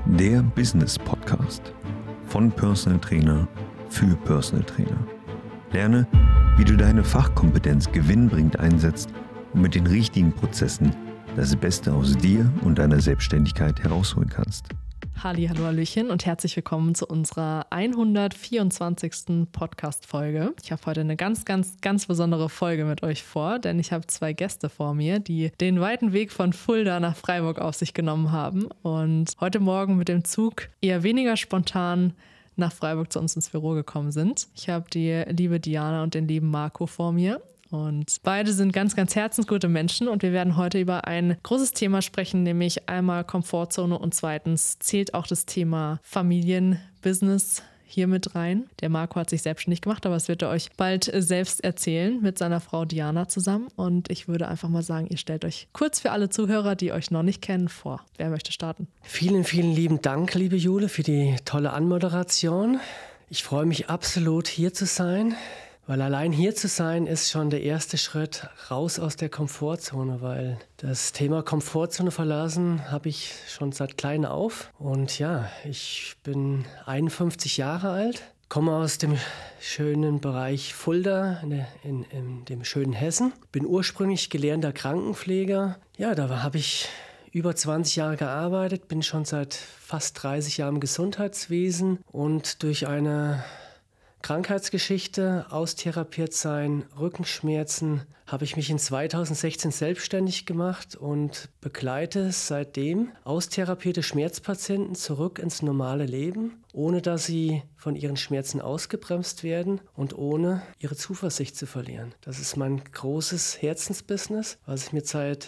Der Business Podcast von Personal Trainer für Personal Trainer. Lerne, wie du deine Fachkompetenz gewinnbringend einsetzt und mit den richtigen Prozessen das Beste aus dir und deiner Selbstständigkeit herausholen kannst. Hallo, hallöchen und herzlich willkommen zu unserer 124. Podcast-Folge. Ich habe heute eine ganz besondere Folge mit euch vor, denn ich habe zwei Gäste vor mir, die den weiten Weg von Fulda nach Freiburg auf sich genommen haben und heute Morgen mit dem Zug eher weniger spontan nach Freiburg zu uns ins Büro gekommen sind. Ich habe die liebe Diana und den lieben Marco vor mir. Und beide sind ganz herzensgute Menschen und wir werden heute über ein großes Thema sprechen, nämlich einmal Komfortzone und zweitens zählt auch das Thema Familienbusiness hier mit rein. Der Marco hat sich selbstständig gemacht, aber das wird er euch bald selbst erzählen mit seiner Frau Diana zusammen. Und ich würde einfach mal sagen, ihr stellt euch kurz für alle Zuhörer, die euch noch nicht kennen, vor. Wer möchte starten? Vielen lieben Dank, liebe Jule, für die tolle Anmoderation. Ich freue mich absolut, hier zu sein. Weil allein hier zu sein, ist schon der erste Schritt raus aus der Komfortzone, weil das Thema Komfortzone verlassen habe ich schon seit klein auf. Und ja, ich bin 51 Jahre alt, komme aus dem schönen Bereich Fulda in dem schönen Hessen, bin ursprünglich gelernter Krankenpfleger. Ja, da habe ich über 20 Jahre gearbeitet, bin schon seit fast 30 Jahren im Gesundheitswesen und durch eine Krankheitsgeschichte, austherapiert sein, Rückenschmerzen, habe ich mich in 2016 selbstständig gemacht und begleite seitdem austherapierte Schmerzpatienten zurück ins normale Leben, ohne dass sie von ihren Schmerzen ausgebremst werden und ohne ihre Zuversicht zu verlieren. Das ist mein großes Herzensbusiness, was ich mir seit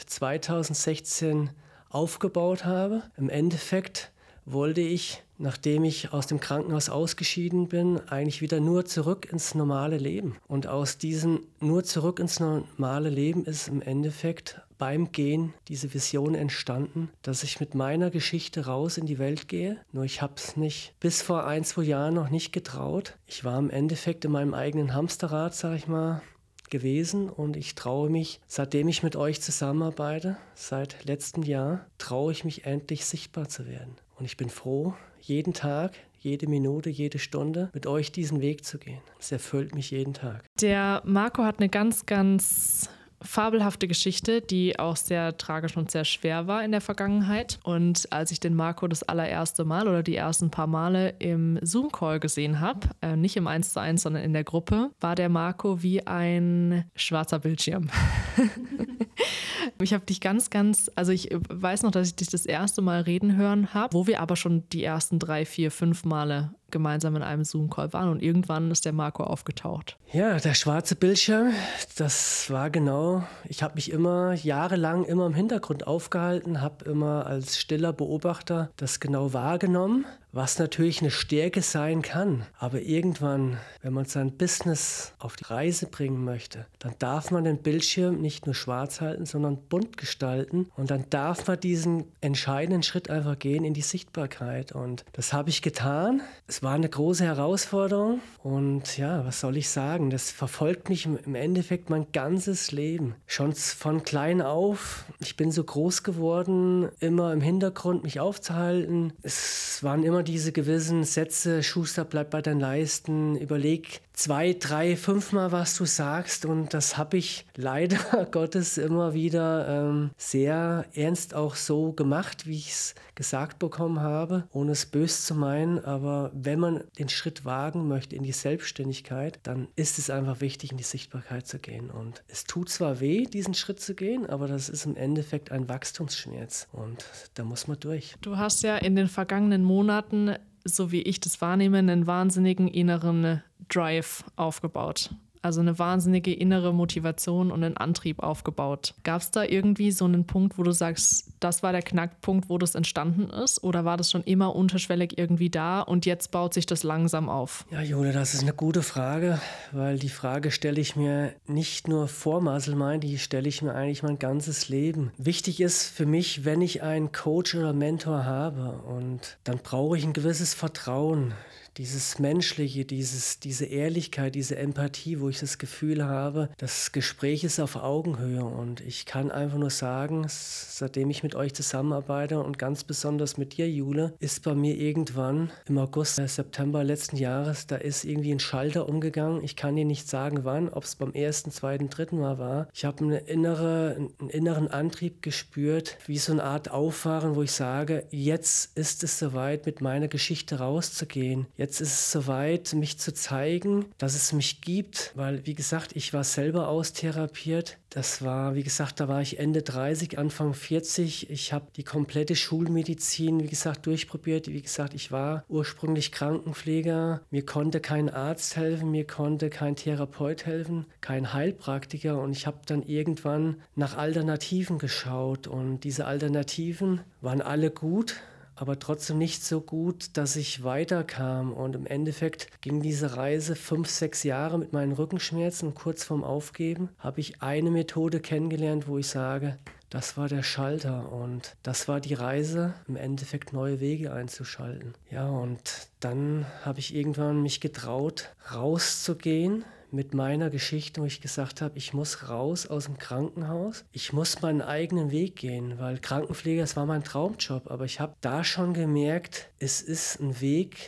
2016 aufgebaut habe. Im Endeffekt wollte ich, nachdem ich aus dem Krankenhaus ausgeschieden bin, eigentlich wieder nur zurück ins normale Leben. Und aus diesem nur zurück ins normale Leben ist im Endeffekt beim Gehen diese Vision entstanden, dass ich mit meiner Geschichte raus in die Welt gehe. Nur ich habe es nicht bis vor 1-2 Jahren noch nicht getraut. Ich war im Endeffekt in meinem eigenen Hamsterrad, sag ich mal, gewesen und ich traue mich, seitdem ich mit euch zusammenarbeite, seit letztem Jahr, traue ich mich endlich sichtbar zu werden. Und ich bin froh, jeden Tag, jede Minute, jede Stunde mit euch diesen Weg zu gehen. Es erfüllt mich jeden Tag. Der Marco hat eine ganz fabelhafte Geschichte, die auch sehr tragisch und sehr schwer war in der Vergangenheit. Und als ich den Marco das allererste Mal oder die ersten paar Male im Zoom-Call gesehen habe, nicht im 1:1, sondern in der Gruppe, war der Marco wie ein schwarzer Bildschirm. Ich habe dich also ich weiß noch, dass ich dich das erste Mal reden hören habe, wo wir aber schon die ersten 3, 4, 5 Male gemeinsam in einem Zoom-Call waren und irgendwann ist der Marco aufgetaucht. Ja, der schwarze Bildschirm, das war genau, ich habe mich jahrelang im Hintergrund aufgehalten, habe immer als stiller Beobachter das genau wahrgenommen, was natürlich eine Stärke sein kann. Aber irgendwann, wenn man sein Business auf die Reise bringen möchte, dann darf man den Bildschirm nicht nur schwarz halten, sondern bunt gestalten und dann darf man diesen entscheidenden Schritt einfach gehen in die Sichtbarkeit und das habe ich getan. Es war eine große Herausforderung und ja, was soll ich sagen, das verfolgt mich im Endeffekt mein ganzes Leben. Schon von klein auf, ich bin so groß geworden, immer im Hintergrund mich aufzuhalten. Es waren immer diese gewissen Sätze, Schuster, bleib bei deinen Leisten, überleg 2, 3, 5 Mal, was du sagst und das habe ich leider Gottes immer wieder sehr ernst auch so gemacht, wie ich es gesagt bekommen habe, ohne es böse zu meinen, aber wenn man den Schritt wagen möchte in die Selbstständigkeit, dann ist es einfach wichtig, in die Sichtbarkeit zu gehen und es tut zwar weh, diesen Schritt zu gehen, aber das ist im Endeffekt ein Wachstumsschmerz und da muss man durch. Du hast ja in den vergangenen Monaten, so wie ich das wahrnehme, einen wahnsinnigen inneren Drive aufgebaut. Also eine wahnsinnige innere Motivation und einen Antrieb aufgebaut. Gab es da irgendwie so einen Punkt, wo du sagst, das war der Knackpunkt, wo das entstanden ist? Oder war das schon immer unterschwellig irgendwie da und jetzt baut sich das langsam auf? Ja, Jule, das ist eine gute Frage, weil die Frage stelle ich mir nicht nur vor Muscle-Mind, die stelle ich mir eigentlich mein ganzes Leben. Wichtig ist für mich, wenn ich einen Coach oder Mentor habe und dann brauche ich ein gewisses Vertrauen. dieses Menschliche, diese Ehrlichkeit, diese Empathie, wo ich das Gefühl habe, das Gespräch ist auf Augenhöhe. Und ich kann einfach nur sagen, seitdem ich mit euch zusammenarbeite und ganz besonders mit dir, Jule, ist bei mir irgendwann im August, September letzten Jahres, da ist irgendwie ein Schalter umgegangen. Ich kann dir nicht sagen, wann, ob es beim 1., 2., 3. Mal war. Ich habe einen inneren Antrieb gespürt, wie so eine Art Auffahren, wo ich sage, jetzt ist es soweit, mit meiner Geschichte rauszugehen. Jetzt ist es soweit, mich zu zeigen, dass es mich gibt, weil, wie gesagt, ich war selber austherapiert. Das war, wie gesagt, da war ich Ende 30, Anfang 40. Ich habe die komplette Schulmedizin, wie gesagt, durchprobiert. Wie gesagt, ich war ursprünglich Krankenpfleger. Mir konnte kein Arzt helfen, mir konnte kein Therapeut helfen, kein Heilpraktiker. Und ich habe dann irgendwann nach Alternativen geschaut. Und diese Alternativen waren alle gut, aber trotzdem nicht so gut, dass ich weiterkam. Und im Endeffekt ging diese Reise 5, 6 Jahre mit meinen Rückenschmerzen. Kurz vorm Aufgeben habe ich eine Methode kennengelernt, wo ich sage, das war der Schalter und das war die Reise, im Endeffekt neue Wege einzuschalten. Ja, und dann habe ich irgendwann mich getraut, rauszugehen mit meiner Geschichte, wo ich gesagt habe, ich muss raus aus dem Krankenhaus. Ich muss meinen eigenen Weg gehen, weil Krankenpfleger, das war mein Traumjob. Aber ich habe da schon gemerkt, es ist ein Weg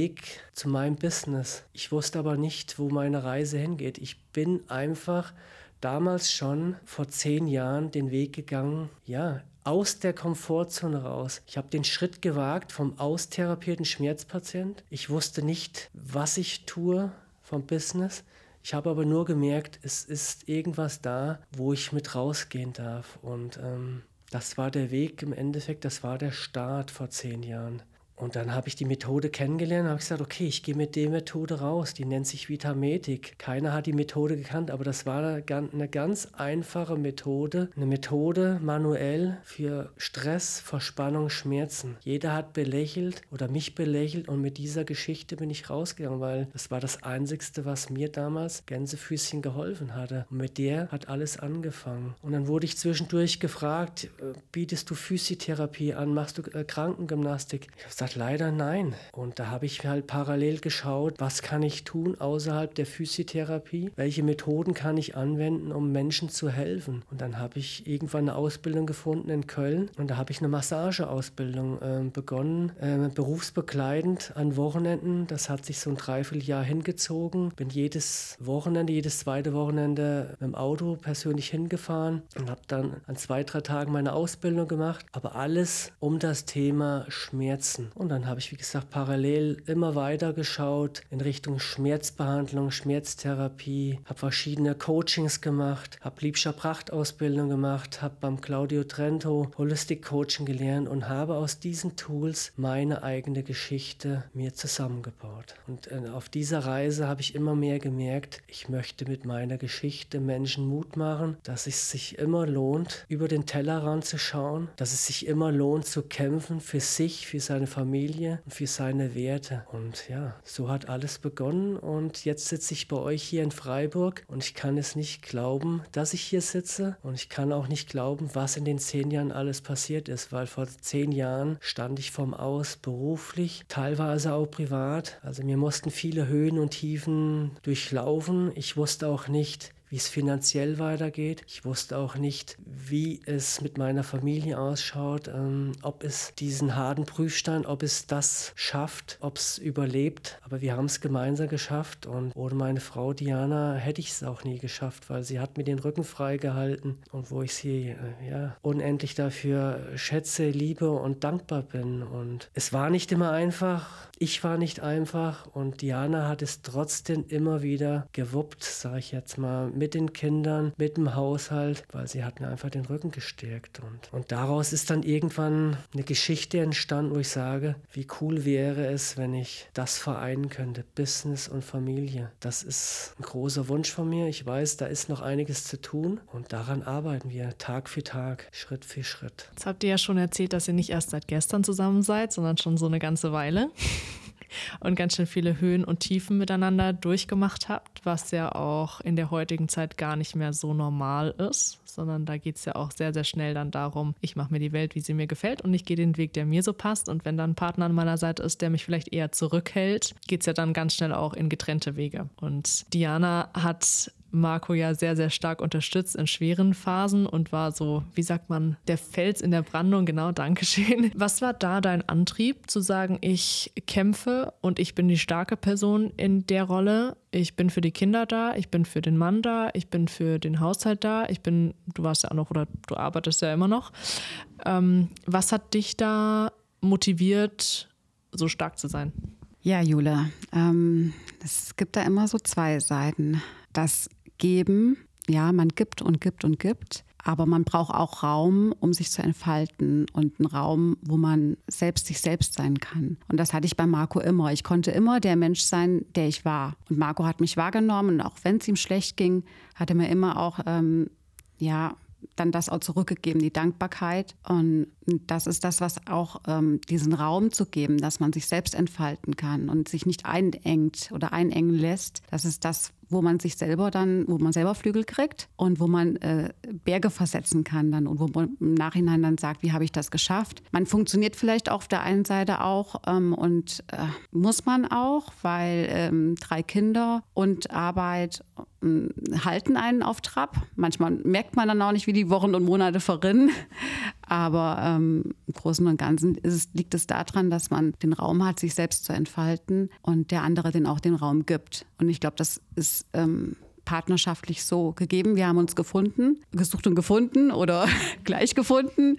zu meinem Business. Ich wusste aber nicht, wo meine Reise hingeht. Ich bin einfach damals schon vor 10 Jahren den Weg gegangen, ja, aus der Komfortzone raus. Ich habe den Schritt gewagt vom austherapierten Schmerzpatient. Ich wusste nicht, was ich tue vom Business. Ich habe aber nur gemerkt, es ist irgendwas da, wo ich mit rausgehen darf. Und das war der Weg im Endeffekt, das war der Start vor 10 Jahren. Und dann habe ich die Methode kennengelernt und habe gesagt, okay, ich gehe mit der Methode raus. Die nennt sich Vitametik. Keiner hat die Methode gekannt, aber das war eine ganz einfache Methode. Eine Methode manuell für Stress, Verspannung, Schmerzen. Jeder hat belächelt oder mich belächelt und mit dieser Geschichte bin ich rausgegangen, weil das war das Einzigste, was mir damals Gänsefüßchen geholfen hatte. Und mit der hat alles angefangen. Und dann wurde ich zwischendurch gefragt, bietest du Physiotherapie an, machst du Krankengymnastik? Ich habe gesagt, leider nein. Und da habe ich halt parallel geschaut, was kann ich tun außerhalb der Physiotherapie? Welche Methoden kann ich anwenden, um Menschen zu helfen? Und dann habe ich irgendwann eine Ausbildung gefunden in Köln und da habe ich eine Massageausbildung begonnen, berufsbegleitend an Wochenenden. Das hat sich so ein Dreivierteljahr hingezogen. Bin jedes zweite Wochenende mit dem Auto persönlich hingefahren und habe dann an 2, 3 Tagen meine Ausbildung gemacht. Aber alles um das Thema Schmerzen. Und dann habe ich, wie gesagt, parallel immer weiter geschaut in Richtung Schmerzbehandlung, Schmerztherapie, habe verschiedene Coachings gemacht, habe Liebscher Prachtausbildung gemacht, habe beim Claudio Trento Holistic Coaching gelernt und habe aus diesen Tools meine eigene Geschichte mir zusammengebaut. Und auf dieser Reise habe ich immer mehr gemerkt, ich möchte mit meiner Geschichte Menschen Mut machen, dass es sich immer lohnt, über den Tellerrand zu schauen, dass es sich immer lohnt zu kämpfen für sich, für seine Familie und für seine Werte. Und ja, so hat alles begonnen und jetzt sitze ich bei euch hier in Freiburg und ich kann es nicht glauben, dass ich hier sitze und ich kann auch nicht glauben, was in den 10 Jahren alles passiert ist, weil vor 10 Jahren stand ich vom Aus beruflich, teilweise auch privat. Also mir mussten viele Höhen und Tiefen durchlaufen. Ich wusste auch nicht, wie es finanziell weitergeht. Ich wusste auch nicht, wie es mit meiner Familie ausschaut, ob es diesen harten Prüfstand, ob es das schafft, ob es überlebt. Aber wir haben es gemeinsam geschafft und ohne meine Frau Diana hätte ich es auch nie geschafft, weil sie hat mir den Rücken frei gehalten und wo ich sie unendlich dafür schätze, liebe und dankbar bin. Und es war nicht immer einfach, ich war nicht einfach und Diana hat es trotzdem immer wieder gewuppt, sage ich jetzt mal, mit den Kindern, mit dem Haushalt, weil sie hat mir einfach den Rücken gestärkt. Und daraus ist dann irgendwann eine Geschichte entstanden, wo ich sage, wie cool wäre es, wenn ich das vereinen könnte, Business und Familie. Das ist ein großer Wunsch von mir. Ich weiß, da ist noch einiges zu tun und daran arbeiten wir Tag für Tag, Schritt für Schritt. Jetzt habt ihr ja schon erzählt, dass ihr nicht erst seit gestern zusammen seid, sondern schon so eine ganze Weile. und ganz schön viele Höhen und Tiefen miteinander durchgemacht habt, was ja auch in der heutigen Zeit gar nicht mehr so normal ist, sondern da geht es ja auch sehr, sehr schnell dann darum, ich mache mir die Welt, wie sie mir gefällt und ich gehe den Weg, der mir so passt. Und wenn dann ein Partner an meiner Seite ist, der mich vielleicht eher zurückhält, geht es ja dann ganz schnell auch in getrennte Wege. Und Diana hat Marco ja sehr, sehr stark unterstützt in schweren Phasen und war so, wie sagt man, der Fels in der Brandung, genau, Dankeschön. Was war da dein Antrieb, zu sagen, ich kämpfe und ich bin die starke Person in der Rolle, ich bin für die Kinder da, ich bin für den Mann da, ich bin für den Haushalt da, du warst ja auch noch oder du arbeitest ja immer noch. Was hat dich da motiviert, so stark zu sein? Ja, Jule, es gibt da immer so zwei Seiten. Das Geben, ja, man gibt und gibt und gibt, aber man braucht auch Raum, um sich zu entfalten und einen Raum, wo man selbst sich selbst sein kann. Und das hatte ich bei Marco immer. Ich konnte immer der Mensch sein, der ich war. Und Marco hat mich wahrgenommen und auch wenn es ihm schlecht ging, hat er mir immer auch, dann das auch zurückgegeben, die Dankbarkeit. Und das ist das, was auch diesen Raum zu geben, dass man sich selbst entfalten kann und sich nicht einengt oder einengen lässt. Das ist das, wo man selber Flügel kriegt und wo man Berge versetzen kann dann und wo man im Nachhinein dann sagt, wie habe ich das geschafft? Man funktioniert vielleicht auf der einen Seite auch muss man auch, weil 3 Kinder und Arbeit halten einen auf Trab. Manchmal merkt man dann auch nicht, wie die Wochen und Monate verrinnen. Aber im Großen und Ganzen liegt es daran, dass man den Raum hat, sich selbst zu entfalten und der andere den auch den Raum gibt. Und ich glaube, das ist partnerschaftlich so gegeben. Wir haben uns gesucht und gefunden oder gleich gefunden.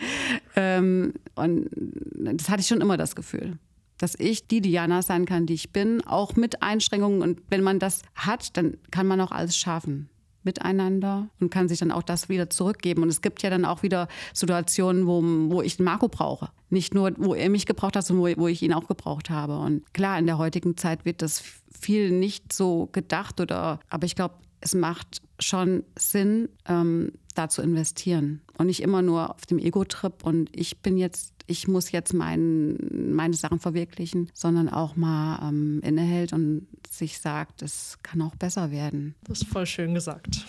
Und das hatte ich schon immer das Gefühl, dass ich die Diana sein kann, die ich bin, auch mit Einschränkungen. Und wenn man das hat, dann kann man auch alles schaffen miteinander und kann sich dann auch das wieder zurückgeben. Und es gibt ja dann auch wieder Situationen, wo ich den Marco brauche. Nicht nur, wo er mich gebraucht hat, sondern wo ich ihn auch gebraucht habe. Und klar, in der heutigen Zeit wird das viel nicht so gedacht, aber ich glaube, es macht schon Sinn, da zu investieren. Und nicht immer nur auf dem Ego-Trip und ich muss jetzt meine Sachen verwirklichen, sondern auch mal innehält und sich sagt, es kann auch besser werden. Das ist voll schön gesagt.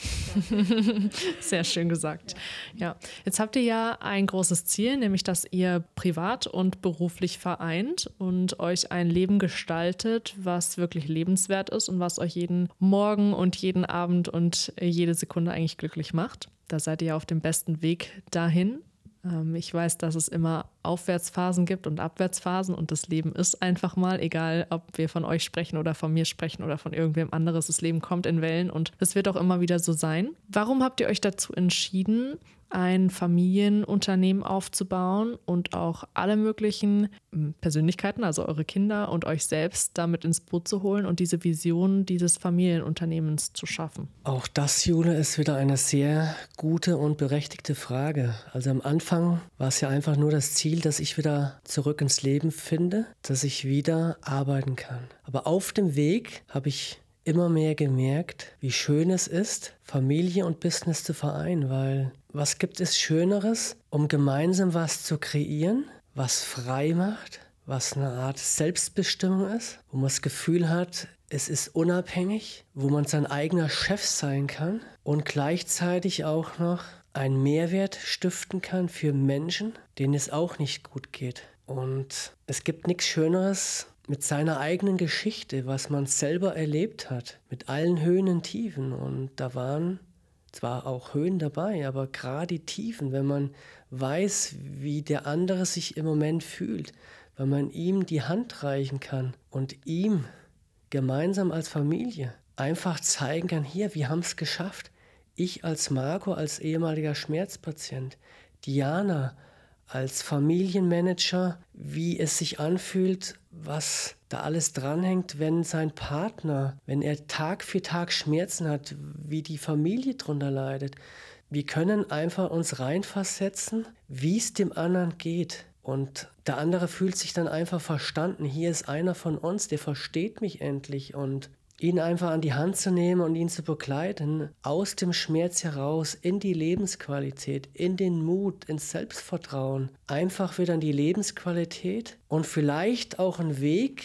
Sehr schön gesagt. Ja, jetzt habt ihr ja ein großes Ziel, nämlich dass ihr privat und beruflich vereint und euch ein Leben gestaltet, was wirklich lebenswert ist und was euch jeden Morgen und jeden Abend und jede Sekunde eigentlich glücklich macht. Da seid ihr ja auf dem besten Weg dahin. Ich weiß, dass es immer Aufwärtsphasen gibt und Abwärtsphasen und das Leben ist einfach mal, egal ob wir von euch sprechen oder von mir sprechen oder von irgendwem anderes, das Leben kommt in Wellen und es wird auch immer wieder so sein. Warum habt ihr euch dazu entschieden, ein Familienunternehmen aufzubauen und auch alle möglichen Persönlichkeiten, also eure Kinder und euch selbst damit ins Boot zu holen und diese Vision dieses Familienunternehmens zu schaffen? Auch das, Jule, ist wieder eine sehr gute und berechtigte Frage. Also am Anfang war es ja einfach nur das Ziel, dass ich wieder zurück ins Leben finde, dass ich wieder arbeiten kann. Aber auf dem Weg habe ich immer mehr gemerkt, wie schön es ist, Familie und Business zu vereinen, weil was gibt es Schöneres, um gemeinsam was zu kreieren, was frei macht, was eine Art Selbstbestimmung ist, wo man das Gefühl hat, es ist unabhängig, wo man sein eigener Chef sein kann und gleichzeitig auch noch einen Mehrwert stiften kann für Menschen, denen es auch nicht gut geht. Und es gibt nichts Schöneres, mit seiner eigenen Geschichte, was man selber erlebt hat, mit allen Höhen und Tiefen. Und da waren zwar auch Höhen dabei, aber gerade die Tiefen, wenn man weiß, wie der andere sich im Moment fühlt, wenn man ihm die Hand reichen kann und ihm gemeinsam als Familie einfach zeigen kann, hier, wir haben es geschafft. Ich als Marco, als ehemaliger Schmerzpatient, Diana als Familienmanager, wie es sich anfühlt, was da alles dranhängt, wenn sein Partner, wenn er Tag für Tag Schmerzen hat, wie die Familie drunter leidet. Wir können einfach uns reinversetzen, wie es dem anderen geht. Und der andere fühlt sich dann einfach verstanden. Hier ist einer von uns, der versteht mich endlich. Und ihn einfach an die Hand zu nehmen und ihn zu begleiten, aus dem Schmerz heraus, in die Lebensqualität, in den Mut, ins Selbstvertrauen, einfach wieder in die Lebensqualität und vielleicht auch einen Weg,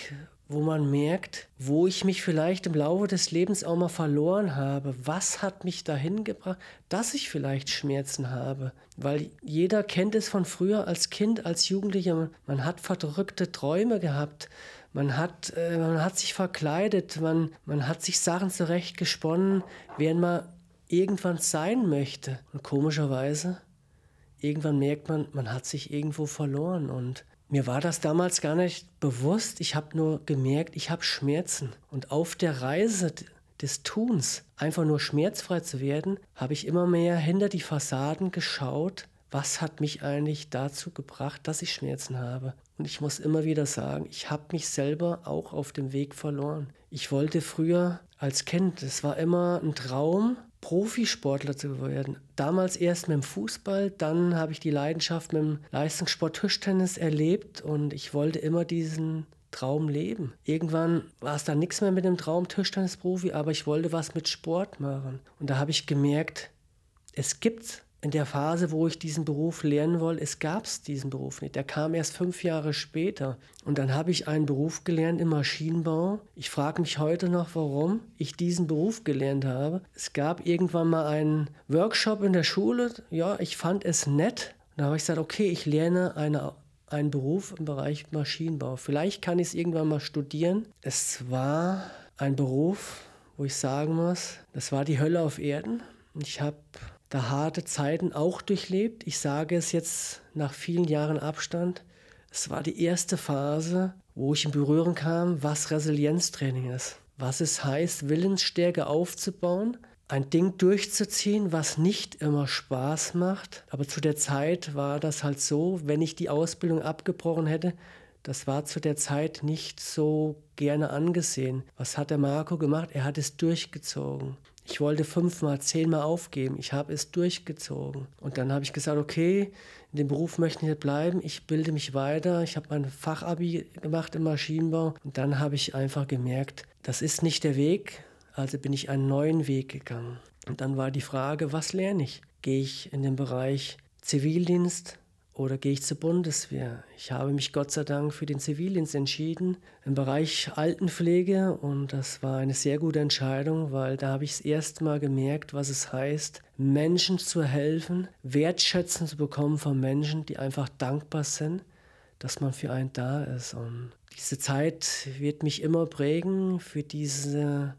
wo man merkt, wo ich mich vielleicht im Laufe des Lebens auch mal verloren habe. Was hat mich dahin gebracht, dass ich vielleicht Schmerzen habe? Weil jeder kennt es von früher als Kind, als Jugendlicher. Man hat verdrückte Träume gehabt. Man hat sich verkleidet. Man hat sich Sachen zurechtgesponnen, wer man irgendwann sein möchte. Und komischerweise, irgendwann merkt man, man hat sich irgendwo verloren. Und mir war das damals gar nicht bewusst. Ich habe nur gemerkt, ich habe Schmerzen. Und auf der Reise des Tuns, einfach nur schmerzfrei zu werden, habe ich immer mehr hinter die Fassaden geschaut. Was hat mich eigentlich dazu gebracht, dass ich Schmerzen habe? Und ich muss immer wieder sagen, ich habe mich selber auch auf dem Weg verloren. Ich wollte früher als Kind, es war immer ein Traum, Profisportler zu werden. Damals erst mit dem Fußball, dann habe ich die Leidenschaft mit dem Leistungssport Tischtennis erlebt und ich wollte immer diesen Traum leben. Irgendwann war es dann nichts mehr mit dem Traum Tischtennisprofi, aber ich wollte was mit Sport machen. Und da habe ich gemerkt, es gibt in der Phase, wo ich diesen Beruf lernen wollte, gab es diesen Beruf nicht. Der kam erst 5 Jahre später. Und dann habe ich einen Beruf gelernt im Maschinenbau. Ich frage mich heute noch, warum ich diesen Beruf gelernt habe. Es gab irgendwann mal einen Workshop in der Schule. Ja, ich fand es nett. Und da habe ich gesagt, okay, ich lerne einen Beruf im Bereich Maschinenbau. Vielleicht kann ich es irgendwann mal studieren. Es war ein Beruf, wo ich sagen muss, das war die Hölle auf Erden. Ich habe da harte Zeiten auch durchlebt. Ich sage es jetzt nach vielen Jahren Abstand. Es war die erste Phase, wo ich in Berührung kam, was Resilienztraining ist. Was es heißt, Willensstärke aufzubauen, ein Ding durchzuziehen, was nicht immer Spaß macht. Aber zu der Zeit war das halt so, wenn ich die Ausbildung abgebrochen hätte, das war zu der Zeit nicht so gerne angesehen. Was hat der Marco gemacht? Er hat es durchgezogen. Ich wollte 5-mal, 10-mal aufgeben. Ich habe es durchgezogen. Und dann habe ich gesagt, okay, in dem Beruf möchte ich nicht bleiben. Ich bilde mich weiter. Ich habe mein Fachabi gemacht im Maschinenbau. Und dann habe ich einfach gemerkt, das ist nicht der Weg. Also bin ich einen neuen Weg gegangen. Und dann war die Frage, was lerne ich? Gehe ich in den Bereich Zivildienst oder gehe ich zur Bundeswehr? Ich habe mich Gott sei Dank für den Zivildienst entschieden im Bereich Altenpflege und das war eine sehr gute Entscheidung, weil da habe ich das erste Mal gemerkt, was es heißt, Menschen zu helfen, Wertschätzung zu bekommen von Menschen, die einfach dankbar sind, dass man für einen da ist. Und diese Zeit wird mich immer prägen für diese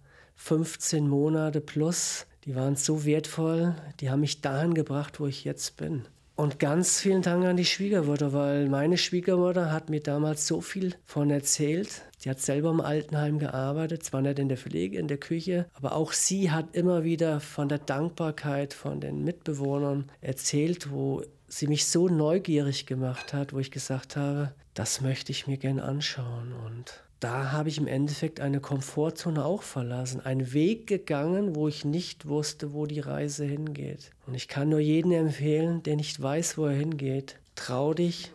15 Monate plus. Die waren so wertvoll, die haben mich dahin gebracht, wo ich jetzt bin. Und ganz vielen Dank an die Schwiegermutter, weil meine Schwiegermutter hat mir damals so viel von erzählt. Sie hat selber im Altenheim gearbeitet, zwar nicht in der Pflege, in der Küche, aber auch sie hat immer wieder von der Dankbarkeit von den Mitbewohnern erzählt, wo sie mich so neugierig gemacht hat, wo ich gesagt habe, das möchte ich mir gerne anschauen. Und da habe ich im Endeffekt eine Komfortzone auch verlassen, einen Weg gegangen, wo ich nicht wusste, wo die Reise hingeht. Und ich kann nur jedem empfehlen, der nicht weiß, wo er hingeht. Trau dich,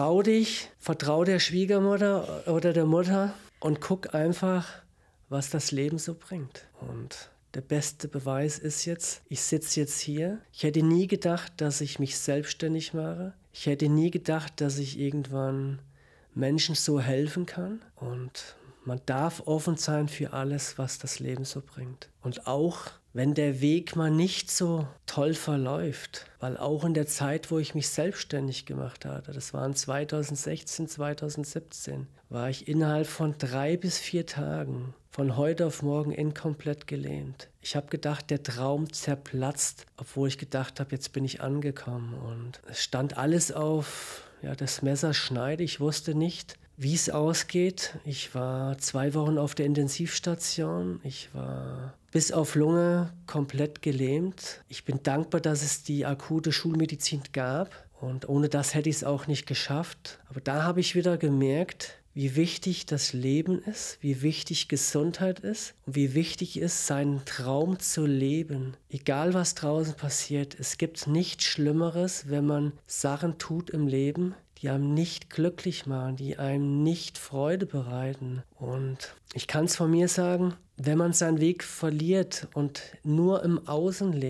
vertrau der Schwiegermutter oder der Mutter und guck einfach, was das Leben so bringt. Und der beste Beweis ist jetzt, ich sitze jetzt hier. Ich hätte nie gedacht, dass ich mich selbstständig mache. Ich hätte nie gedacht, dass ich irgendwann Menschen so helfen kann. Und man darf offen sein für alles, was das Leben so bringt. Und auch wenn der Weg mal nicht so toll verläuft, weil auch in der Zeit, wo ich mich selbstständig gemacht hatte, das waren 2016, 2017, war ich innerhalb von 3 bis 4 Tagen von heute auf morgen inkomplett gelähmt. Ich habe gedacht, der Traum zerplatzt, obwohl ich gedacht habe, jetzt bin ich angekommen. Und es stand alles auf das Messerschneide. Ich wusste nicht, wie es ausgeht. Ich war 2 Wochen auf der Intensivstation. Ich war bis auf Lunge komplett gelähmt. Ich bin dankbar, dass es die akute Schulmedizin gab. Und ohne das hätte ich es auch nicht geschafft. Aber da habe ich wieder gemerkt, wie wichtig das Leben ist, wie wichtig Gesundheit ist und wie wichtig es ist, seinen Traum zu leben. Egal, was draußen passiert, es gibt nichts Schlimmeres, wenn man Sachen tut im Leben, die einem nicht glücklich machen, die einem nicht Freude bereiten. Und ich kann es von mir sagen, wenn man seinen Weg verliert und nur im Außen lebt,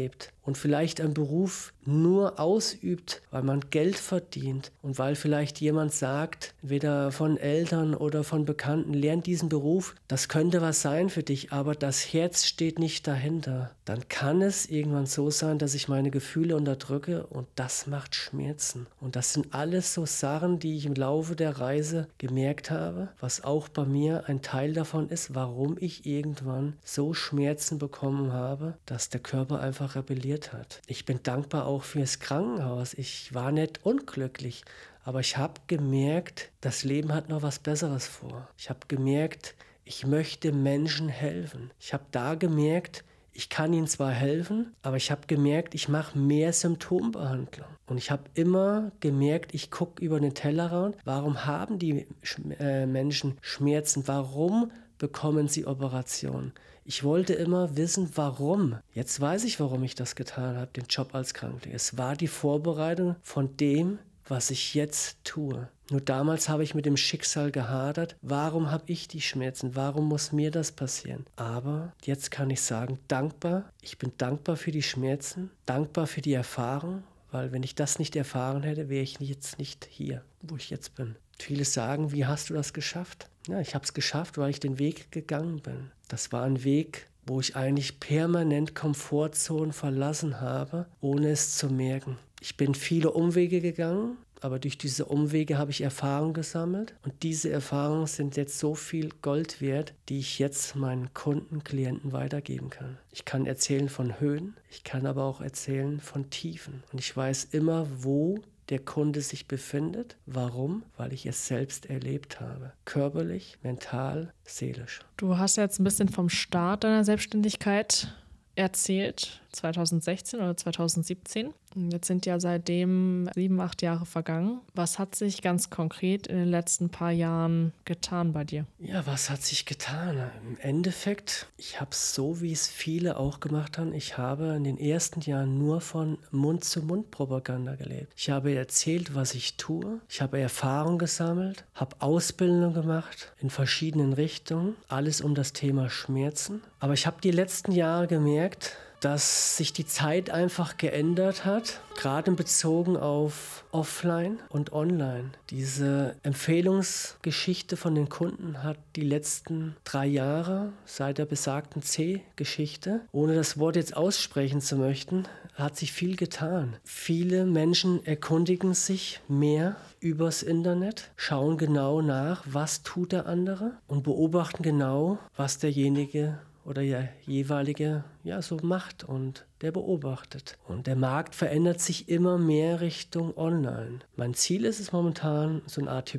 und vielleicht einen Beruf nur ausübt, weil man Geld verdient und weil vielleicht jemand sagt, entweder von Eltern oder von Bekannten, lern diesen Beruf, das könnte was sein für dich, aber das Herz steht nicht dahinter, dann kann es irgendwann so sein, dass ich meine Gefühle unterdrücke und das macht Schmerzen. Und das sind alles so Sachen, die ich im Laufe der Reise gemerkt habe, was auch bei mir ein Teil davon ist, warum ich irgendwann so Schmerzen bekommen habe, dass der Körper einfach rebelliert hat. Ich bin dankbar auch fürs Krankenhaus. Ich war nicht unglücklich, aber ich habe gemerkt, das Leben hat noch was Besseres vor. Ich habe gemerkt, ich möchte Menschen helfen. Ich habe da gemerkt, ich kann ihnen zwar helfen, aber ich habe gemerkt, ich mache mehr Symptombehandlung. Und ich habe immer gemerkt, ich gucke über den Tellerrand, warum haben die Menschen Schmerzen, warum bekommen sie Operationen. Ich wollte immer wissen, warum. Jetzt weiß ich, warum ich das getan habe, den Job als Krankenpfleger. Es war die Vorbereitung von dem, was ich jetzt tue. Nur damals habe ich mit dem Schicksal gehadert. Warum habe ich die Schmerzen? Warum muss mir das passieren? Aber jetzt kann ich sagen, dankbar. Ich bin dankbar für die Schmerzen, dankbar für die Erfahrung, weil wenn ich das nicht erfahren hätte, wäre ich jetzt nicht hier, wo ich jetzt bin. Viele sagen, wie hast du das geschafft? Ja, ich habe es geschafft, weil ich den Weg gegangen bin. Das war ein Weg, wo ich eigentlich permanent Komfortzonen verlassen habe, ohne es zu merken. Ich bin viele Umwege gegangen, aber durch diese Umwege habe ich Erfahrung gesammelt. Und diese Erfahrungen sind jetzt so viel Gold wert, die ich jetzt meinen Kunden, Klienten weitergeben kann. Ich kann erzählen von Höhen, ich kann aber auch erzählen von Tiefen. Und ich weiß immer, wo der Kunde sich befindet. Warum? Weil ich es selbst erlebt habe. Körperlich, mental, seelisch. Du hast jetzt ein bisschen vom Start deiner Selbstständigkeit erzählt, 2016 oder 2017. Jetzt sind ja seitdem 7, 8 Jahre vergangen. Was hat sich ganz konkret in den letzten paar Jahren getan bei dir? Ja, was hat sich getan? Im Endeffekt, ich habe es so, wie es viele auch gemacht haben. Ich habe in den ersten Jahren nur von Mund-zu-Mund-Propaganda gelebt. Ich habe erzählt, was ich tue. Ich habe Erfahrung gesammelt, habe Ausbildung gemacht in verschiedenen Richtungen. Alles um das Thema Schmerzen. Aber ich habe die letzten Jahre gemerkt, dass sich die Zeit einfach geändert hat, gerade bezogen auf Offline und Online. Diese Empfehlungsgeschichte von den Kunden hat die letzten 3 Jahre, seit der besagten C-Geschichte, ohne das Wort jetzt aussprechen zu möchten, hat sich viel getan. Viele Menschen erkundigen sich mehr übers Internet, schauen genau nach, was tut der andere und beobachten genau, was derjenige oder der jeweilige so macht und der beobachtet. Und der Markt verändert sich immer mehr Richtung Online. Mein Ziel ist es momentan, so eine Art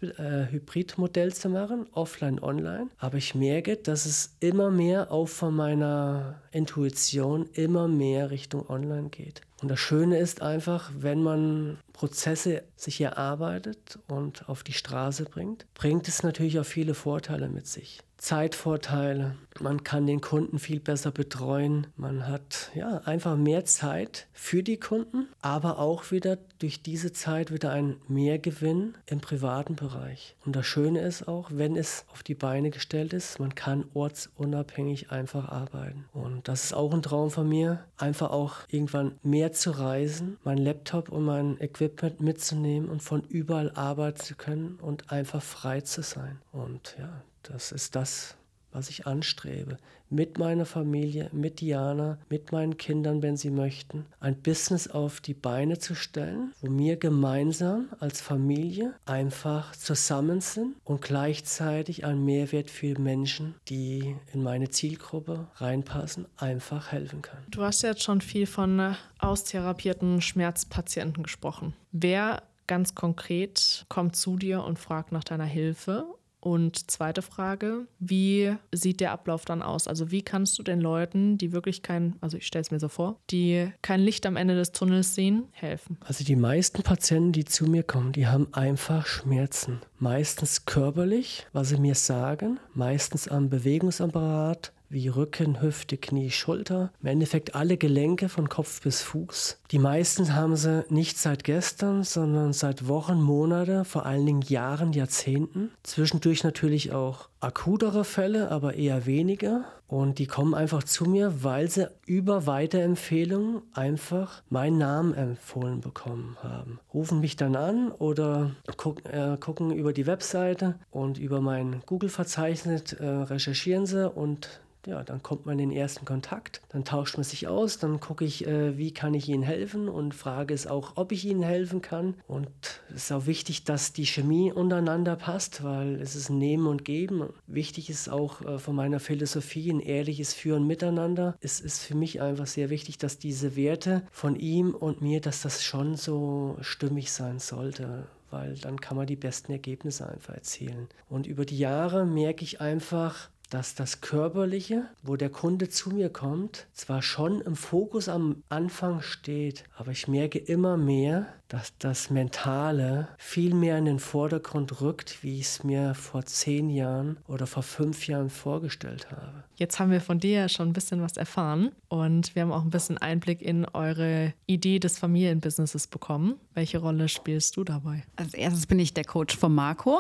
Hybridmodell zu machen, offline, online. Aber ich merke, dass es immer mehr auch von meiner Intuition immer mehr Richtung Online geht. Und das Schöne ist einfach, wenn man Prozesse sich erarbeitet und auf die Straße bringt, bringt es natürlich auch viele Vorteile mit sich. Zeitvorteile, man kann den Kunden viel besser betreuen, man hat einfach mehr Zeit für die Kunden, aber auch wieder durch diese Zeit wieder ein Mehrgewinn im privaten Bereich. Und das Schöne ist auch, wenn es auf die Beine gestellt ist, man kann ortsunabhängig einfach arbeiten. Und das ist auch ein Traum von mir, einfach auch irgendwann mehr zu reisen, meinen Laptop und mein Equipment mitzunehmen und von überall arbeiten zu können und einfach frei zu sein. Und das ist das, was ich anstrebe. Mit meiner Familie, mit Diana, mit meinen Kindern, wenn sie möchten, ein Business auf die Beine zu stellen, wo wir gemeinsam als Familie einfach zusammen sind und gleichzeitig einen Mehrwert für Menschen, die in meine Zielgruppe reinpassen, einfach helfen kann. Du hast jetzt schon viel von austherapierten Schmerzpatienten gesprochen. Wer ganz konkret kommt zu dir und fragt nach deiner Hilfe? Und zweite Frage, wie sieht der Ablauf dann aus? Also wie kannst du den Leuten, die wirklich ich stelle es mir so vor, die kein Licht am Ende des Tunnels sehen, helfen? Also die meisten Patienten, die zu mir kommen, die haben einfach Schmerzen. Meistens körperlich, was sie mir sagen, meistens am Bewegungsapparat, wie Rücken, Hüfte, Knie, Schulter. Im Endeffekt alle Gelenke von Kopf bis Fuß. Die meisten haben sie nicht seit gestern, sondern seit Wochen, Monate, vor allen Dingen Jahren, Jahrzehnten. Zwischendurch natürlich auch akutere Fälle, aber eher weniger. Und die kommen einfach zu mir, weil sie über Weiterempfehlungen einfach meinen Namen empfohlen bekommen haben. Rufen mich dann an oder gucken über die Webseite und über mein Google-Verzeichnis recherchieren sie und ja, dann kommt man in den ersten Kontakt, dann tauscht man sich aus, dann gucke ich, wie kann ich Ihnen helfen und frage es auch, ob ich Ihnen helfen kann. Und es ist auch wichtig, dass die Chemie untereinander passt, weil es ist ein Nehmen und Geben. Wichtig ist auch von meiner Philosophie ein ehrliches Führen miteinander. Es ist für mich einfach sehr wichtig, dass diese Werte von ihm und mir, dass das schon so stimmig sein sollte, weil dann kann man die besten Ergebnisse einfach erzielen. Und über die Jahre merke ich einfach, dass das Körperliche, wo der Kunde zu mir kommt, zwar schon im Fokus am Anfang steht, aber ich merke immer mehr, dass das Mentale viel mehr in den Vordergrund rückt, wie ich es mir vor 10 Jahren oder vor 5 Jahren vorgestellt habe. Jetzt haben wir von dir ja schon ein bisschen was erfahren und wir haben auch ein bisschen Einblick in eure Idee des Familienbusinesses bekommen. Welche Rolle spielst du dabei? Als erstes bin ich der Coach von Marco.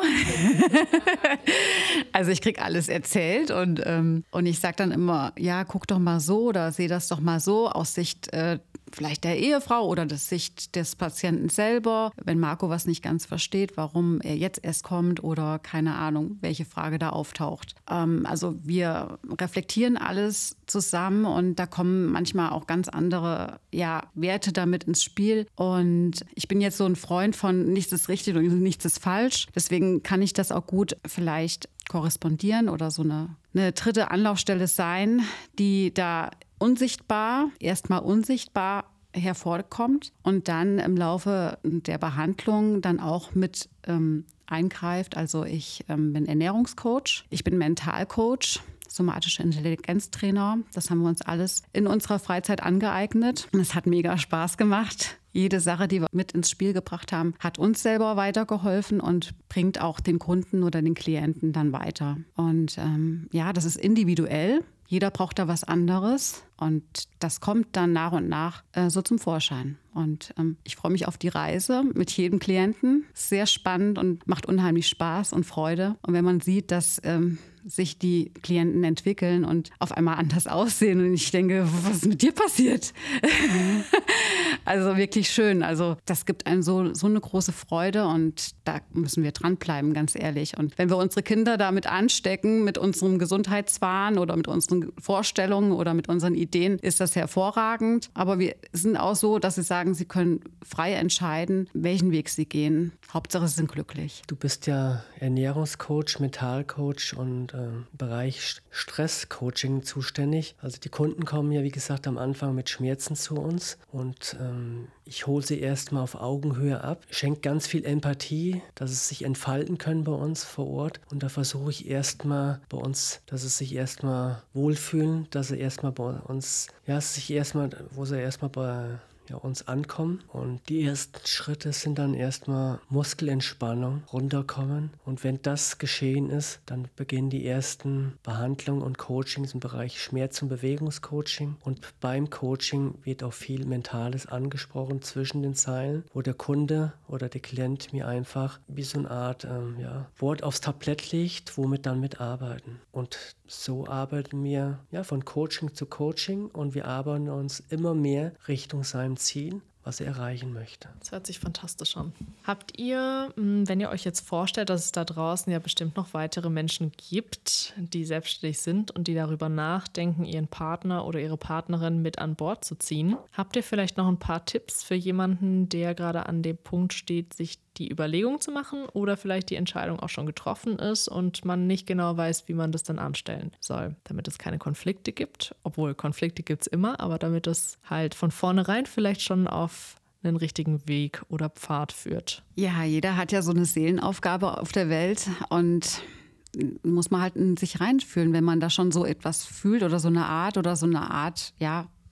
Also ich kriege alles erzählt und ich sage dann immer, ja, guck doch mal so oder seh das doch mal so aus Sicht vielleicht der Ehefrau oder der Sicht des Patienten selber, wenn Marco was nicht ganz versteht, warum er jetzt erst kommt oder keine Ahnung, welche Frage da auftaucht. Also wir reflektieren alles zusammen und da kommen manchmal auch ganz andere Werte damit ins Spiel. Und ich bin jetzt so ein Freund von nichts ist richtig und nichts ist falsch. Deswegen kann ich das auch gut vielleicht korrespondieren oder so eine dritte Anlaufstelle sein, die da erstmal unsichtbar hervorkommt und dann im Laufe der Behandlung dann auch mit eingreift. Also ich bin Ernährungscoach, ich bin Mentalcoach, somatischer Intelligenztrainer. Das haben wir uns alles in unserer Freizeit angeeignet. Und es hat mega Spaß gemacht. Jede Sache, die wir mit ins Spiel gebracht haben, hat uns selber weitergeholfen und bringt auch den Kunden oder den Klienten dann weiter. Und das ist individuell. Jeder braucht da was anderes und das kommt dann nach und nach so zum Vorschein. Und ich freue mich auf die Reise mit jedem Klienten. Sehr spannend und macht unheimlich Spaß und Freude. Und wenn man sieht, dass sich die Klienten entwickeln und auf einmal anders aussehen und ich denke, was ist mit dir passiert? Also wirklich schön. Also das gibt einem so eine große Freude und da müssen wir dranbleiben, ganz ehrlich. Und wenn wir unsere Kinder damit anstecken, mit unserem Gesundheitswahn oder mit unseren Vorstellungen oder mit unseren Ideen, ist das hervorragend. Aber wir sind auch so, dass sie sagen, sie können frei entscheiden, welchen Weg sie gehen. Hauptsache, sie sind glücklich. Du bist ja Ernährungscoach, Mentalcoach und Bereich Stresscoaching zuständig. Also die Kunden kommen ja, wie gesagt, am Anfang mit Schmerzen zu uns und ich hole sie erstmal auf Augenhöhe ab, schenke ganz viel Empathie, dass es sich entfalten können bei uns vor Ort und da versuche ich erstmal bei uns, dass sie sich erstmal wohlfühlen, dass sie erstmal bei uns, wo sie erstmal bei uns ankommen. Und die ersten Schritte sind dann erstmal Muskelentspannung, runterkommen. Und wenn das geschehen ist, dann beginnen die ersten Behandlungen und Coachings im Bereich Schmerz- und Bewegungscoaching. Und beim Coaching wird auch viel Mentales angesprochen zwischen den Zeilen, wo der Kunde oder der Klient mir einfach wie so eine Art Wort aufs Tablett legt, womit dann mitarbeiten. Und so arbeiten wir von Coaching zu Coaching und wir arbeiten uns immer mehr Richtung seinem Ziel, was er erreichen möchte. Das hört sich fantastisch an. Habt ihr, wenn ihr euch jetzt vorstellt, dass es da draußen ja bestimmt noch weitere Menschen gibt, die selbstständig sind und die darüber nachdenken, ihren Partner oder ihre Partnerin mit an Bord zu ziehen, habt ihr vielleicht noch ein paar Tipps für jemanden, der gerade an dem Punkt steht, sich die Überlegung zu machen oder vielleicht die Entscheidung auch schon getroffen ist und man nicht genau weiß, wie man das dann anstellen soll, damit es keine Konflikte gibt, obwohl Konflikte gibt es immer, aber damit es halt von vornherein vielleicht schon auf einen richtigen Weg oder Pfad führt. Ja, jeder hat ja so eine Seelenaufgabe auf der Welt und muss man halt in sich reinfühlen, wenn man da schon so etwas fühlt oder so eine Art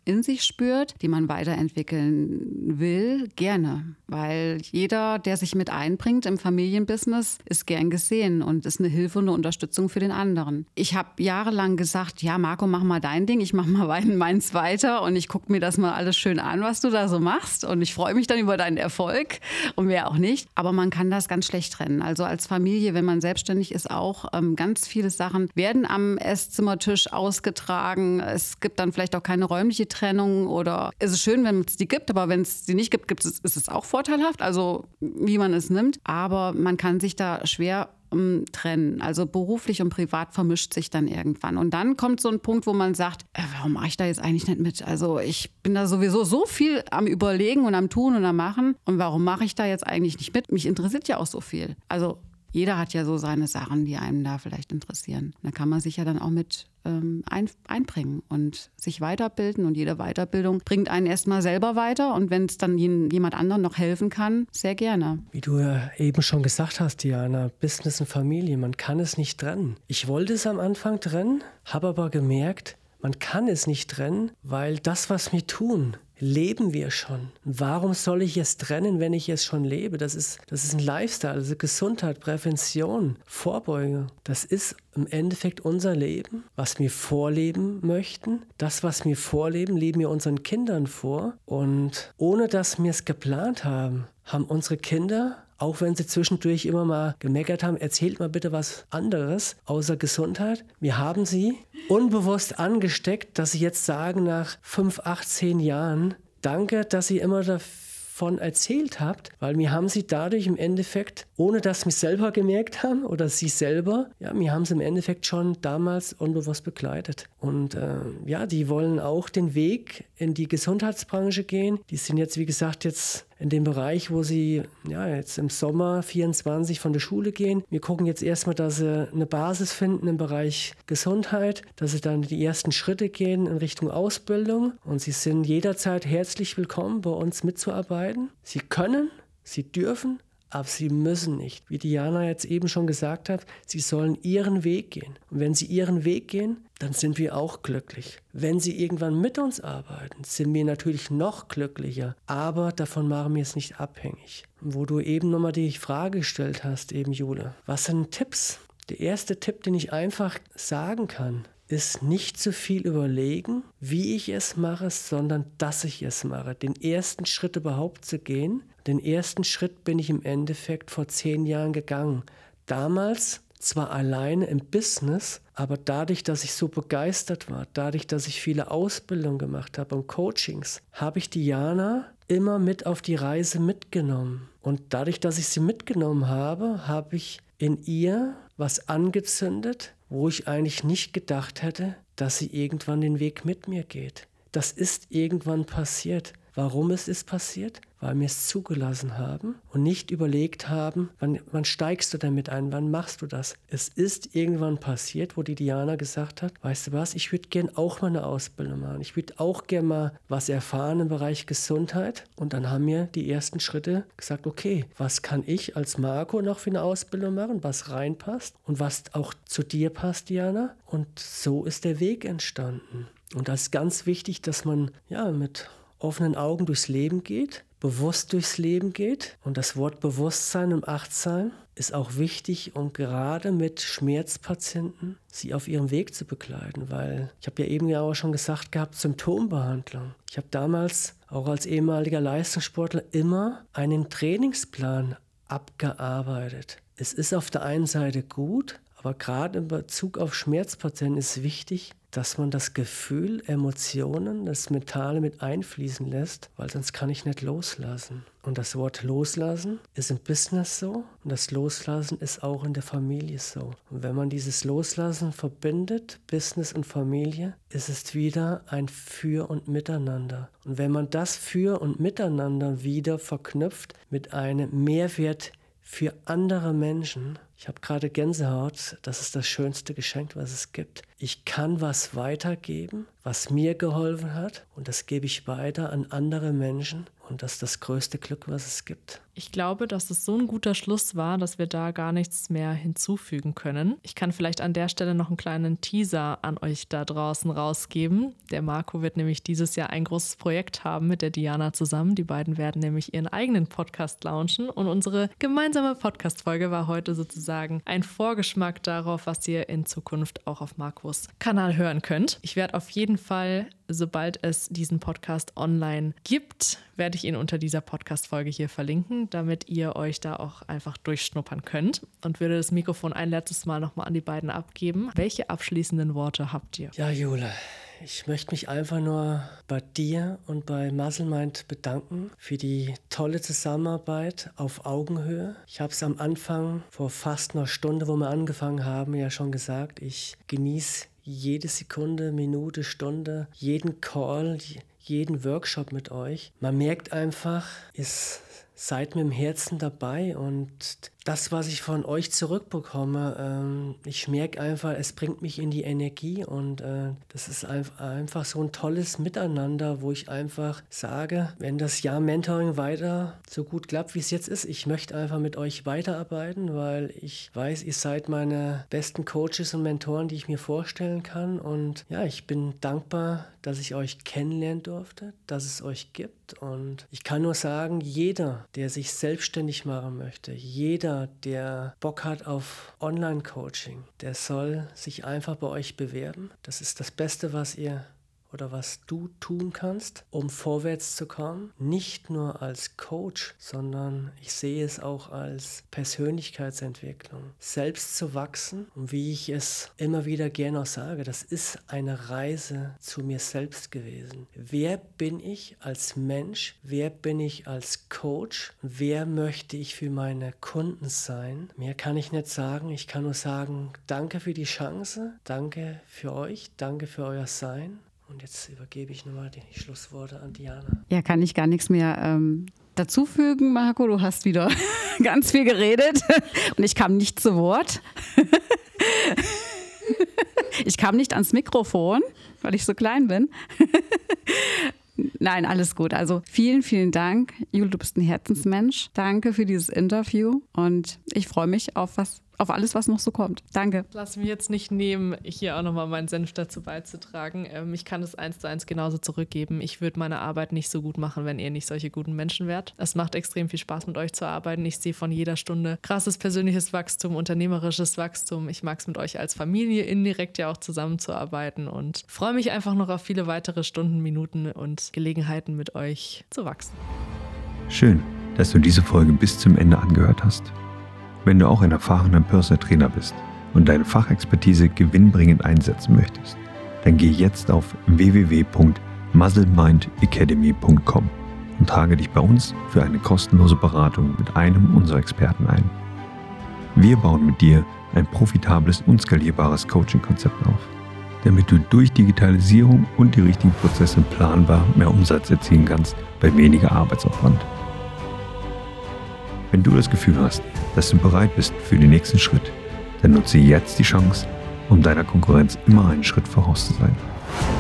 in sich spürt, die man weiterentwickeln will, gerne. Weil jeder, der sich mit einbringt im Familienbusiness, ist gern gesehen und ist eine Hilfe und eine Unterstützung für den anderen. Ich habe jahrelang gesagt, ja Marco, mach mal dein Ding, ich mach mal meins weiter und ich gucke mir das mal alles schön an, was du da so machst und ich freue mich dann über deinen Erfolg und wer auch nicht. Aber man kann das ganz schlecht trennen. Also als Familie, wenn man selbstständig ist, auch ganz viele Sachen werden am Esszimmertisch ausgetragen. Es gibt dann vielleicht auch keine räumliche Trennung oder es ist schön, wenn es die gibt, aber wenn es sie nicht gibt, ist es auch vorteilhaft, also wie man es nimmt. Aber man kann sich da schwer trennen. Also beruflich und privat vermischt sich dann irgendwann. Und dann kommt so ein Punkt, wo man sagt, warum mache ich da jetzt eigentlich nicht mit? Also ich bin da sowieso so viel am Überlegen und am Tun und am Machen. Und warum mache ich da jetzt eigentlich nicht mit? Mich interessiert ja auch so viel. Also jeder hat ja so seine Sachen, die einem da vielleicht interessieren. Da kann man sich ja dann auch mit einbringen und sich weiterbilden. Und jede Weiterbildung bringt einen erstmal selber weiter. Und wenn es dann jemand anderem noch helfen kann, sehr gerne. Wie du ja eben schon gesagt hast, Diana, Business und Familie, man kann es nicht trennen. Ich wollte es am Anfang trennen, habe aber gemerkt, man kann es nicht trennen, weil das, was wir tun, leben wir schon. Warum soll ich es trennen, wenn ich es schon lebe? Das ist ein Lifestyle, also Gesundheit, Prävention, Vorbeuge. Das ist im Endeffekt unser Leben, was wir vorleben möchten. Das, was wir vorleben, leben wir unseren Kindern vor. Und ohne dass wir es geplant haben, haben unsere Kinder, auch wenn sie zwischendurch immer mal gemeckert haben, erzählt mal bitte was anderes außer Gesundheit. Wir haben sie unbewusst angesteckt, dass sie jetzt sagen nach 5, 8, 10 Jahren, danke, dass ihr immer davon erzählt habt, weil wir haben sie dadurch im Endeffekt, ohne dass wir es selber gemerkt haben oder sie selber, ja, wir haben sie im Endeffekt schon damals unbewusst begleitet. Und die wollen auch den Weg in die Gesundheitsbranche gehen. Die sind jetzt, wie gesagt, in dem Bereich, wo sie jetzt im Sommer 24 von der Schule gehen. Wir gucken jetzt erstmal, dass sie eine Basis finden im Bereich Gesundheit, dass sie dann die ersten Schritte gehen in Richtung Ausbildung. Und sie sind jederzeit herzlich willkommen, bei uns mitzuarbeiten. Sie können, sie dürfen, aber sie müssen nicht. Wie Diana jetzt eben schon gesagt hat, sie sollen ihren Weg gehen. Und wenn sie ihren Weg gehen, dann sind wir auch glücklich. Wenn sie irgendwann mit uns arbeiten, sind wir natürlich noch glücklicher. Aber davon machen wir es nicht abhängig. Wo du eben nochmal die Frage gestellt hast, eben Jule, was sind Tipps? Der erste Tipp, den ich einfach sagen kann, ist nicht zu viel überlegen, wie ich es mache, sondern dass ich es mache. Den ersten Schritt überhaupt zu gehen. Den ersten Schritt bin ich im Endeffekt vor 10 Jahren gegangen. Damals zwar alleine im Business, aber dadurch, dass ich so begeistert war, dadurch, dass ich viele Ausbildungen gemacht habe und Coachings, habe ich Diana immer mit auf die Reise mitgenommen. Und dadurch, dass ich sie mitgenommen habe, habe ich in ihr was angezündet, wo ich eigentlich nicht gedacht hätte, dass sie irgendwann den Weg mit mir geht. Das ist irgendwann passiert. Warum es ist passiert? Weil wir es zugelassen haben und nicht überlegt haben, wann steigst du damit ein, wann machst du das? Es ist irgendwann passiert, wo die Diana gesagt hat, weißt du was, ich würde gern auch mal eine Ausbildung machen. Ich würde auch gern mal was erfahren im Bereich Gesundheit. Und dann haben wir die ersten Schritte gesagt, okay, was kann ich als Marco noch für eine Ausbildung machen, was reinpasst und was auch zu dir passt, Diana? Und so ist der Weg entstanden. Und das ist ganz wichtig, dass man mit offenen Augen durchs Leben geht, bewusst durchs Leben geht. Und das Wort Bewusstsein und Achtsam ist auch wichtig, um gerade mit Schmerzpatienten sie auf ihrem Weg zu begleiten. Weil ich habe ja eben auch schon gesagt gehabt, Symptombehandlung. Ich habe damals auch als ehemaliger Leistungssportler immer einen Trainingsplan abgearbeitet. Es ist auf der einen Seite gut, aber gerade in Bezug auf Schmerzpatienten ist wichtig, dass man das Gefühl, Emotionen, das Mentale mit einfließen lässt, weil sonst kann ich nicht loslassen. Und das Wort loslassen ist im Business so und das Loslassen ist auch in der Familie so. Und wenn man dieses Loslassen verbindet, Business und Familie, ist es wieder ein Für und Miteinander. Und wenn man das Für und Miteinander wieder verknüpft mit einem Mehrwert für andere Menschen. Ich habe gerade Gänsehaut, das ist das schönste Geschenk, was es gibt. Ich kann was weitergeben, was mir geholfen hat und das gebe ich weiter an andere Menschen Und das ist das größte Glück, was es gibt. Ich glaube, dass es so ein guter Schluss war, dass wir da gar nichts mehr hinzufügen können. Ich kann vielleicht an der Stelle noch einen kleinen Teaser an euch da draußen rausgeben. Der Marco wird nämlich dieses Jahr ein großes Projekt haben mit der Diana zusammen. Die beiden werden nämlich ihren eigenen Podcast launchen und unsere gemeinsame Podcast-Folge war heute sozusagen ein Vorgeschmack darauf, was ihr in Zukunft auch auf Marcos Kanal hören könnt. Ich werde auf jeden Fall, sobald es diesen Podcast online gibt, werde ich ihn unter dieser Podcast-Folge hier verlinken, damit ihr euch da auch einfach durchschnuppern könnt und würde das Mikrofon ein letztes Mal nochmal an die beiden abgeben. Welche abschließenden Worte habt ihr? Ja, Jule, ich möchte mich einfach nur bei dir und bei Musclemind bedanken für die tolle Zusammenarbeit auf Augenhöhe. Ich habe es am Anfang vor fast einer Stunde, wo wir angefangen haben, ja schon gesagt, ich genieße jede Sekunde, Minute, Stunde, jeden Call, jeden Workshop mit euch. Man merkt einfach, ihr seid mit dem Herzen dabei und das, was ich von euch zurückbekomme, ich merke einfach, es bringt mich in die Energie und das ist einfach so ein tolles Miteinander, wo ich einfach sage, wenn das Jahr Mentoring weiter so gut klappt, wie es jetzt ist, ich möchte einfach mit euch weiterarbeiten, weil ich weiß, ihr seid meine besten Coaches und Mentoren, die ich mir vorstellen kann und ja, ich bin dankbar, dass ich euch kennenlernen durfte, dass es euch gibt und ich kann nur sagen, jeder, der sich selbstständig machen möchte, jeder, der Bock hat auf Online-Coaching, der soll sich einfach bei euch bewerben. Das ist das Beste, was du tun kannst, um vorwärts zu kommen. Nicht nur als Coach, sondern ich sehe es auch als Persönlichkeitsentwicklung. Selbst zu wachsen und wie ich es immer wieder gerne auch sage, das ist eine Reise zu mir selbst gewesen. Wer bin ich als Mensch? Wer bin ich als Coach? Wer möchte ich für meine Kunden sein? Mehr kann ich nicht sagen. Ich kann nur sagen, danke für die Chance, danke für euch, danke für euer Sein. Und jetzt übergebe ich nochmal die Schlussworte an Diana. Ja, kann ich gar nichts mehr dazufügen, Marco. Du hast wieder ganz viel geredet und ich kam nicht zu Wort. Ich kam nicht ans Mikrofon, weil ich so klein bin. Nein, alles gut. Also vielen, vielen Dank. Jule, du bist ein Herzensmensch. Danke für dieses Interview und ich freue mich auf alles, was noch so kommt. Danke. Lass mich jetzt nicht nehmen, hier auch nochmal meinen Senf dazu beizutragen. Ich kann es 1:1 genauso zurückgeben. Ich würde meine Arbeit nicht so gut machen, wenn ihr nicht solche guten Menschen wärt. Es macht extrem viel Spaß, mit euch zu arbeiten. Ich sehe von jeder Stunde krasses persönliches Wachstum, unternehmerisches Wachstum. Ich mag es mit euch als Familie indirekt ja auch zusammenzuarbeiten und freue mich einfach noch auf viele weitere Stunden, Minuten und Gelegenheiten mit euch zu wachsen. Schön, dass du diese Folge bis zum Ende angehört hast. Wenn du auch ein erfahrener Personal Trainer bist und deine Fachexpertise gewinnbringend einsetzen möchtest, dann geh jetzt auf www.musclemindacademy.com und trage dich bei uns für eine kostenlose Beratung mit einem unserer Experten ein. Wir bauen mit dir ein profitables und skalierbares Coaching-Konzept auf, damit du durch Digitalisierung und die richtigen Prozesse planbar mehr Umsatz erzielen kannst bei weniger Arbeitsaufwand. Wenn du das Gefühl hast, dass du bereit bist für den nächsten Schritt, dann nutze jetzt die Chance, um deiner Konkurrenz immer einen Schritt voraus zu sein.